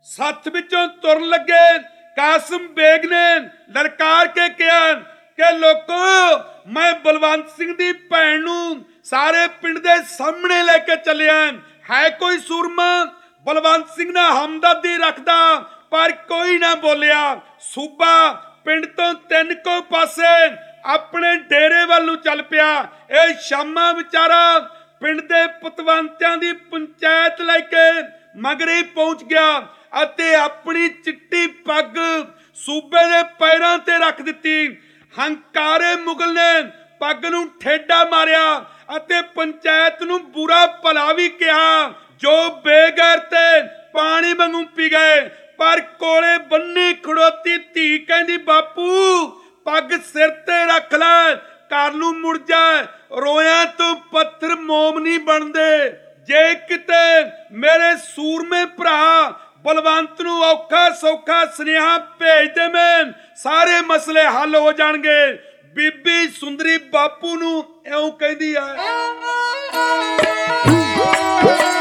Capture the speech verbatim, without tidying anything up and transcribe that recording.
सत्थ विचों तुरन लगे कासिम बेग ने ललकार के कहा कि लोको मैं बलवंत सिंह दी भैन नूं सारे पिंड दे सामने लेके चलिया है कोई सूरमा। बलवंत सिंह ने हमदर्दी रखदा पर कोई ना बोलिया। सूबा पिंड तो तीन को पासे अपने डेरे वालू चल पिया। ए शामा विचारा पिंड दे पतवंतियां दी पंचायत लेके मगरे पहुंच गया अते अपनी चिट्टी पग सूबे दे पैरां ते रख दिती। हंकारे मुगल ने पग नूं ठेडा मारिया अते पंचायत नूं बुरा भला भी कहा। जो बेगैरते पानी वांगू पी गए पर कोले बन्नी खड़ोती धी कहंदी बापू पग सिर ते रख लै घर नूं मुड़ जा। रोया तो पत्थर मोम नहीं बनदे। जे किते मेरे सूरमे भरा बलवंत नूं औखा सौखा सुनेहा भेज दे मैं सारे मसले हल हो जाणगे। बीबी सुंदरी बापू नूं इउं कहंदी है।